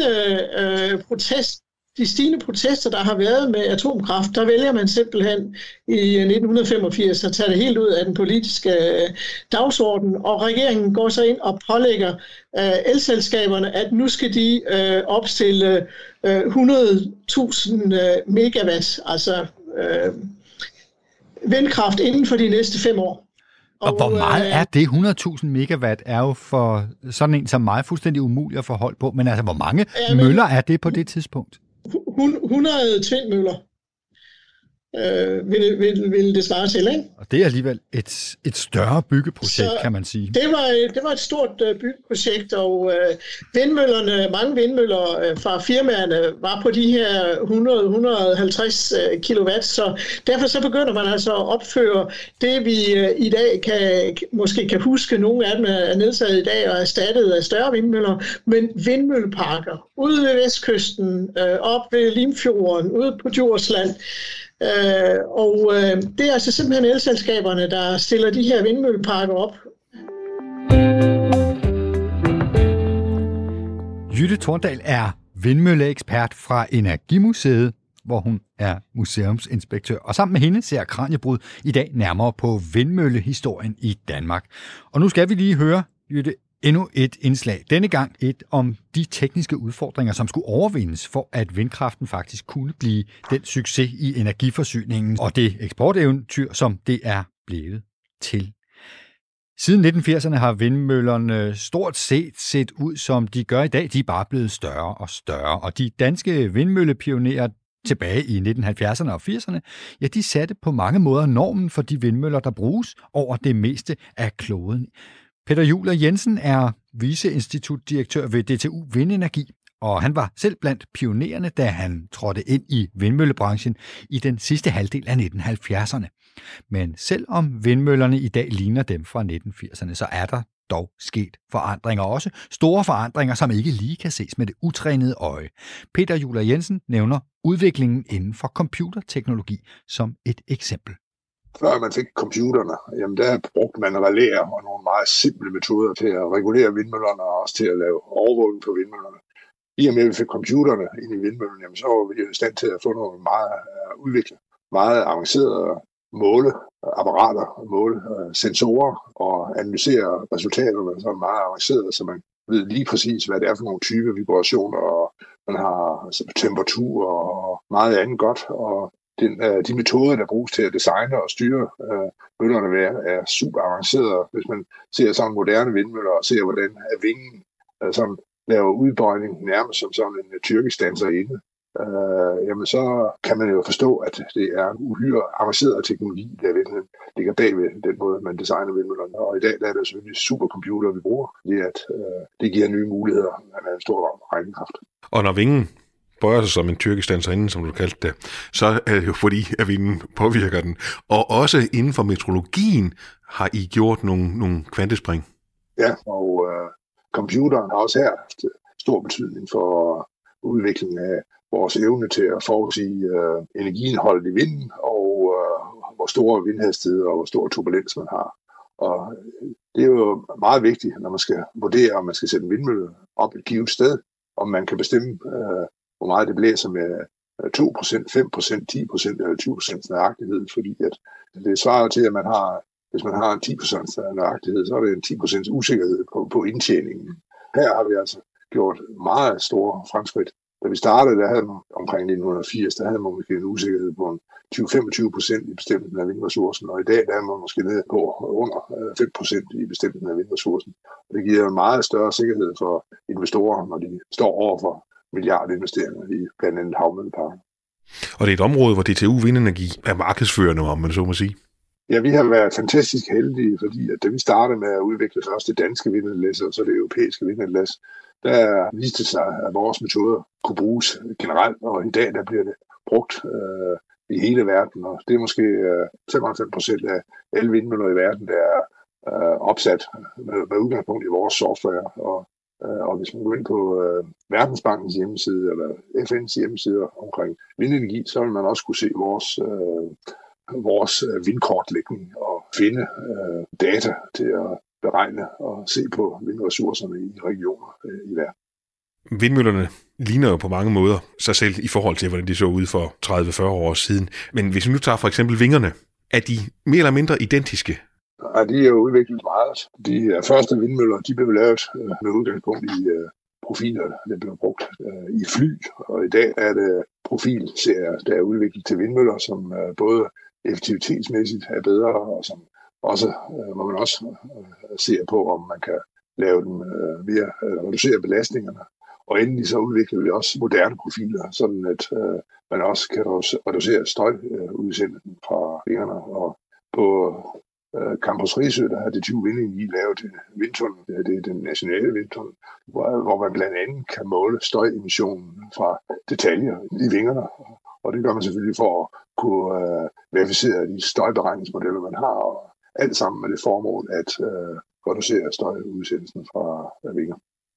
S2: de stigende protester, der har været med atomkraft, der vælger man simpelthen i 1985 at tage det helt ud af den politiske dagsorden, og regeringen går så ind og pålægger elselskaberne, at nu skal de opstille 100.000 megawatt, altså vindkraft inden for de næste 5 år.
S1: Og hvor meget er det? 100.000 megawatt er jo for sådan en som mig fuldstændig umuligt at få hold på. Men altså, hvor mange møller er det på det tidspunkt?
S2: 100 tvindmøller vil det svare til, ikke?
S1: Og det er alligevel et større byggeprojekt, kan man sige.
S2: Det var et stort byggeprojekt, og mange vindmøller fra firmaerne var på de her 100-150 kilowatt, så derfor så begynder man altså at opføre det, vi i dag måske kan huske. Nogle af dem er nedtaget i dag og erstattet af større vindmøller, men vindmølleparker ude ved Vestkysten, op ved Limfjorden, ude på Djursland. Det er altså simpelthen elselskaberne, der stiller de her vindmølleparker op.
S1: Jytte Thorndal er vindmølleekspert fra Energimuseet, hvor hun er museumsinspektør. Og sammen med hende ser Kraniebrud i dag nærmere på vindmøllehistorien i Danmark. Og nu skal vi lige høre, Jytte, endnu et indslag. Denne gang et om de tekniske udfordringer, som skulle overvindes for, at vindkraften faktisk kunne blive den succes i energiforsyningen og det eksporteventyr, som det er blevet til. Siden 1980'erne har vindmøllerne stort set ud, som de gør i dag. De er bare blevet større og større. Og de danske vindmøllepionerer tilbage i 1970'erne og 80'erne, ja, de satte på mange måder normen for de vindmøller, der bruges over det meste af kloden. Peter Juler Jensen er viceinstitutdirektør ved DTU Vindenergi, og han var selv blandt pionererne, da han trådte ind i vindmøllebranchen i den sidste halvdel af 1970'erne. Men selvom vindmøllerne i dag ligner dem fra 1980'erne, så er der dog sket forandringer også. Store forandringer, som ikke lige kan ses med det utrænede øje. Peter Juler Jensen nævner udviklingen inden for computerteknologi som et eksempel.
S5: Før man fik computerne, jamen der brugte man relæer og nogle meget simple metoder til at regulere vindmøllerne og også til at lave overvågning på vindmøllerne. I og med, at vi fik computerne ind i vindmøllen, jamen, så var vi i stand til at få noget meget udviklet, meget avanceret måleapparater, sensorer og analysere resultaterne så meget avanceret, så man ved lige præcis, hvad det er for nogle type vibrationer, og man har altså, temperatur og meget andet godt, og de metoder, der bruges til at designe og styre møllerne ved, er super avancerede. Hvis man ser sådan moderne vindmøller og ser, hvordan vingen sådan laver udbøjning nærmest som sådan en tyrkisk danserinde, jamen så kan man jo forstå, at det er en uhyre avanceret teknologi, der ligger bag ved den måde, man designer vindmøllerne. Og i dag der er det selvfølgelig supercomputer, vi bruger, fordi at det giver nye muligheder med en stor regnekraft.
S4: Og når vingen bøjer sig som en tyrkisk danserinde, som du kaldte det, så er det jo fordi, at vinden påvirker den. Og også inden for meteorologien har I gjort nogle kvantespring.
S5: Ja, og computeren har også her haft stor betydning for udviklingen af vores evne til at forudsige energiindholdet i vinden, og hvor store vindhastigheder og hvor stor turbulens man har. Og det er jo meget vigtigt, når man skal vurdere, om man skal sætte en vindmølle op et givet sted, om man kan bestemme, hvor meget det blæser med 2%, 5%, 10% eller 20% nøjagtighed, fordi at det svarer til, at hvis man har en 10% nøjagtighed, så er det en 10% usikkerhed på indtjeningen. Her har vi altså gjort meget store fremskridt. Da vi startede, der havde man omkring 1980, der havde man måske en usikkerhed på 20-25% i bestemmelsen af vindressourcen, og i dag der er man måske nede på under 5% i bestemmelsen af vindressourcen. Og det giver en meget større sikkerhed for investorer, når de står over for milliardinvesteringer i blandt andet havmølleparker.
S4: Og det er et område, hvor DTU Vindenergi er markedsførende, om man så må sige.
S5: Ja, vi har været fantastisk heldige, fordi at da vi startede med at udvikle først det danske vindanlæs og så det europæiske vindanlæs, der viste sig, at vores metoder kunne bruges generelt, og i dag der bliver det brugt i hele verden, og det er måske 95% af alle vindmøller i verden, der er opsat med udgangspunkt i vores software, og hvis man går ind på Verdensbankens hjemmeside eller FN's hjemmesider omkring vindenergi, så vil man også kunne se vores vindkortlægning og finde data til at beregne og se på vindressourcerne i regioner i verden.
S4: Vindmøllerne ligner jo på mange måder sig selv i forhold til, hvordan de så ud for 30-40 år siden. Men hvis vi nu tager for eksempel vingerne, er de mere eller mindre identiske?
S5: Ja, de er jo udviklet meget. De første vindmøller, de blev lavet med udgangspunkt i profiler, der blev brugt i fly. Og i dag er det profilserier, der er udviklet til vindmøller, som både effektivitetsmæssigt er bedre, og som også, hvor man også ser på, om man kan lave dem ved at reducere belastningerne. Og endelig så udvikler vi også moderne profiler, sådan at man også kan reducere støjudsendelsen fra vingerne. Og på Campus Risø, der har DTU Vindenergi lavet en vindtunnel, det er den nationale vindtunnel, hvor man blandt andet kan måle støjemissionen fra detaljer i vingerne. Og det gør man selvfølgelig for at kunne verificere de støjberegningsmodeller, man har, og alt sammen med det formål at reducere støjudsendelsen fra vinger.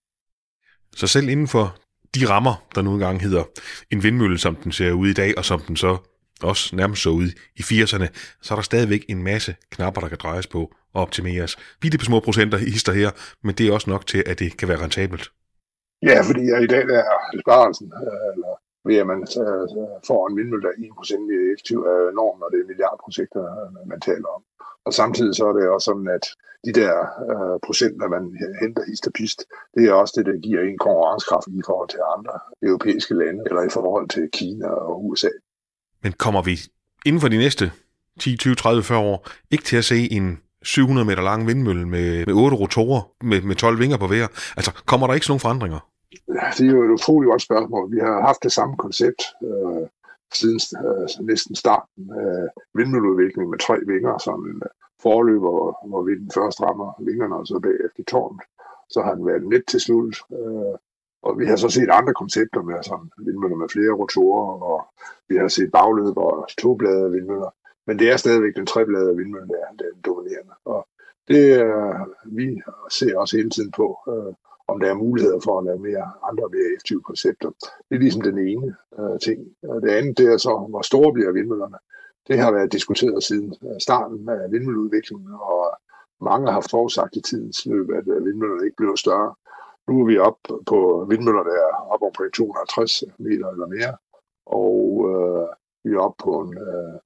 S4: Så selv inden for de rammer, der nu engang hedder en vindmølle, som den ser ud i dag, og som den så også nærmest så ud i 80'erne, så er der stadigvæk en masse knapper, der kan drejes på og optimeres. Bitte små procenter hister her, men det er også nok til, at det kan være rentabelt.
S5: Ja, fordi i dag er besparelsen, eller ved at man får en vindmølle, der er 1% mere effektiv, er enormt, når det er milliardprojekter, man taler om. Og samtidig så er det også sådan, at de der procenter, man henter hist og pist, det er også det, der giver en konkurrencekraft i forhold til andre europæiske lande, eller i forhold til Kina og USA.
S4: Men kommer vi inden for de næste 10, 20, 30, 40 år ikke til at se en 700 meter lang vindmølle med 8 rotorer, med 12 vinger på hver? Altså, kommer der ikke sådan nogle forandringer?
S5: Det er jo et utroligt godt spørgsmål. Vi har haft det samme koncept siden næsten starten af vindmølleudviklingen med 3 vinger, som en forløber, hvor vinden først rammer vingerne, og så bagefter tårnet. Så har den været net til slut. Og vi har så set andre koncepter med sådan vindmøller med flere rotorer, og vi har set bagløb og tobladede vindmøller. Men det er stadigvæk den trebladede vindmølle, der er dominerende. Og det vi ser også hele tiden på, om der er muligheder for at lave andre mere effektive koncepter. Det er ligesom den ene ting. Det andet, det er så, hvor store bliver vindmøllerne. Det har været diskuteret siden starten af vindmølleudviklingen, og mange har forudsagt i tidens løb, at vindmøllerne ikke bliver større. Nu er vi oppe på vindmøller, der er oppe omkring 250 meter eller mere, og vi er oppe på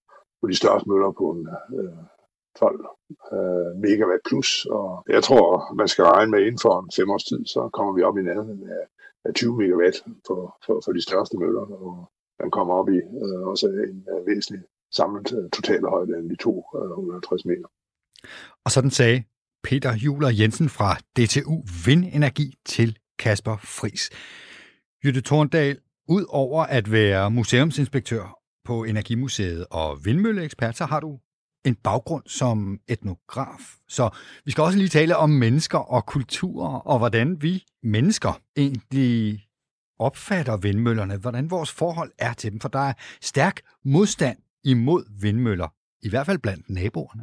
S5: de største møller på en 12 megawatt plus. Og jeg tror, man skal regne med inden for en 5 års tid, så kommer vi op i nærheden af 20 megawatt for de største møller. Og man kommer op i også en væsentlig samlet totalhøjde end de 250 meter.
S1: Og sådan sagde Peter Juler Jensen fra DTU Vindenergi til Kasper Friis. Jytte Thorndal, ud over at være museumsinspektør på Energimuseet og vindmølleekspert, så har du en baggrund som etnograf. Så vi skal også lige tale om mennesker og kulturer, og hvordan vi mennesker egentlig opfatter vindmøllerne, hvordan vores forhold er til dem, for der er stærk modstand imod vindmøller, i hvert fald blandt naboerne.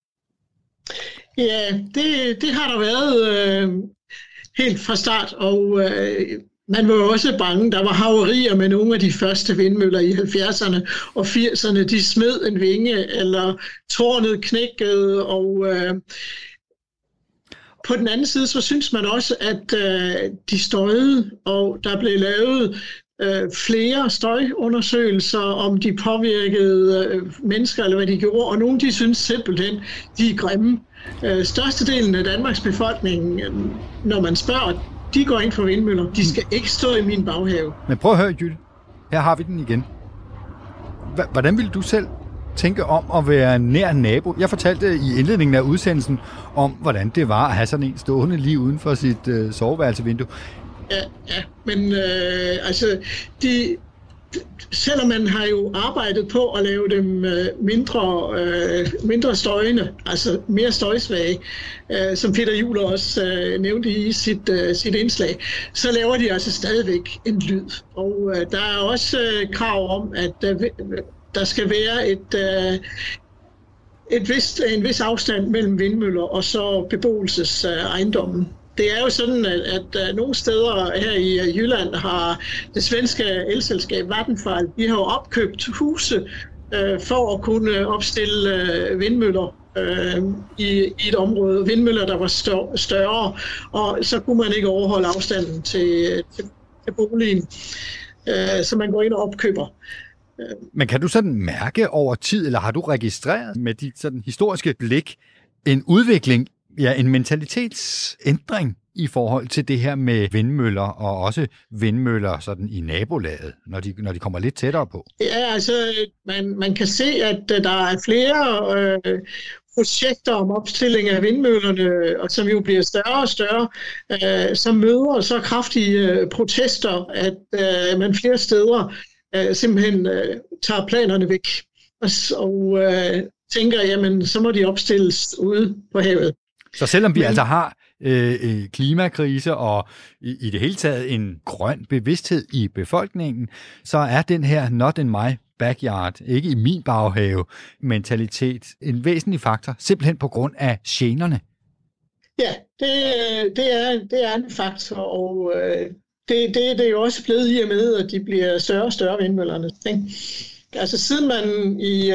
S2: Ja, det har der været helt fra start, og man var jo også bange. Der var havarier med nogle af de første vindmøller i 70'erne og 80'erne. De smed en vinge, eller tårnet knækkede, og på den anden side, så synes man også, at de støjede, og der blev lavet flere støjundersøgelser, om de påvirkede mennesker, eller hvad de gjorde, og nogle de synes simpelthen, de er grimme. Størstedelen af Danmarks befolkning, når man spørger, de går ind for vindmøller. De skal ikke stå i min baghave.
S1: Men prøv at høre, Jytte. Her har vi den igen. Hvordan ville du selv tænke om at være nær nabo? Jeg fortalte i indledningen af udsendelsen om, hvordan det var at have sådan en stående lige uden for sit soveværelsevindue.
S2: Ja, men selvom man har jo arbejdet på at lave dem mindre støjende, altså mere støjsvage, som Peter Juler også nævnte i sit indslag, så laver de altså stadigvæk en lyd. Og der er også krav om, at der skal være en vis afstand mellem vindmøller og så beboelsesejendommen. Det er jo sådan, at nogle steder her i Jylland har det svenske elselskab Vattenfall, de har jo opkøbt huse for at kunne opstille vindmøller i et område. Vindmøller, der var større, og så kunne man ikke overholde afstanden til boligen, så man går ind og opkøber.
S1: Men kan du sådan mærke over tid, eller har du registreret med dit sådan historiske blik en udvikling, ja, en mentalitetsændring i forhold til det her med vindmøller, og også vindmøller sådan i nabolaget, når de kommer lidt tættere på?
S2: Ja, altså man kan se, at der er flere projekter om opstilling af vindmøllerne, og som jo bliver større og større, som møder så kraftige protester, at man flere steder simpelthen tager planerne væk og tænker, jamen så må de opstilles ude på havet.
S1: Så selvom vi altså har klimakrise og i det hele taget en grøn bevidsthed i befolkningen, så er den her not in my backyard, ikke i min baghave mentalitet en væsentlig faktor, simpelthen på grund af generne.
S2: Ja, det er en faktor, og det er jo også blevet i og med, at de bliver større og større vindmøllerne. Ikke? Altså siden man i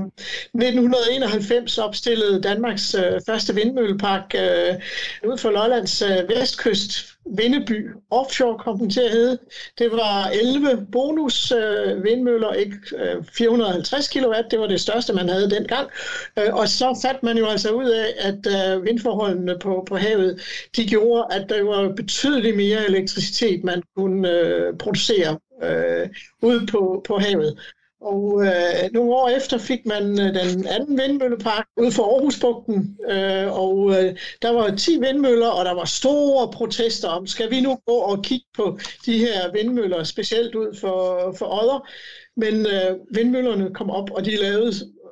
S2: 1991 opstillede Danmarks første vindmøllepark ud for Lollands vestkyst, Vindeby Offshore kom den til at hedde. Det var 11 bonus vindmøller, ikke 450 kW, det var det største man havde dengang. Og så fandt man jo altså ud af, at vindforholdene på havet, de gjorde, at der var betydeligt mere elektricitet, man kunne producere ude på havet. Og nogle år efter fik man den anden vindmøllepark ude for Aarhusbugten, og der var 10 vindmøller, og der var store protester om, skal vi nu gå og kigge på de her vindmøller, specielt ud for Odder. Men vindmøllerne kom op, og de lavede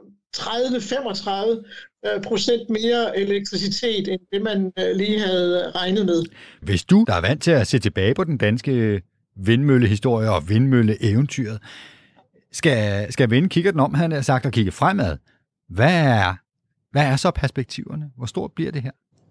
S2: 30-35% mere elektricitet, end det man lige havde regnet med.
S1: Hvis du, der er vant til at se tilbage på den danske vindmøllehistorie og vindmølleeventyret, skal vende kiggerten om, han har sagt, og kigge fremad. Hvad er så perspektiverne? Hvor stort bliver det her?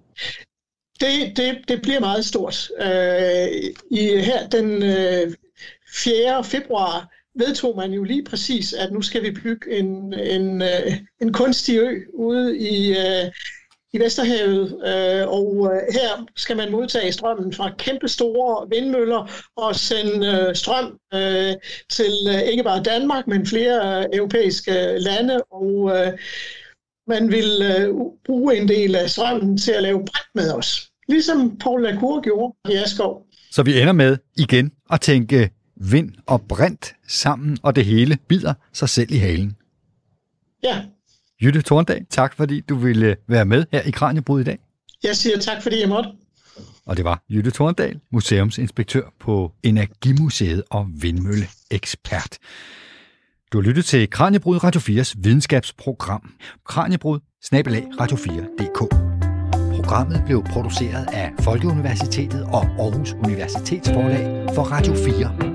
S2: Det bliver meget stort. Her den 4. februar vedtog man jo lige præcis, at nu skal vi bygge en kunstig ø ude i Vesterhavet, og her skal man modtage strømmen fra kæmpe store vindmøller og sende strøm til ikke bare Danmark, men flere europæiske lande, og man vil bruge en del af strømmen til at lave brint med os, ligesom Poul la Cour gjorde i Askov.
S1: Så vi ender med igen at tænke vind og brint sammen, og det hele bider sig selv i halen.
S2: Ja.
S1: Jytte Thorndal, tak fordi du ville være med her i Kraniebrud i dag.
S2: Jeg siger tak, fordi jeg måtte.
S1: Og det var Jytte Thorndal, museumsinspektør på Energimuseet og vindmølleekspert. Du har lyttet til Kraniebrud Radio 4's videnskabsprogram. Kraniebrud@radio4.dk. Programmet blev produceret af Folkeuniversitetet og Aarhus Universitetsforlag for Radio 4.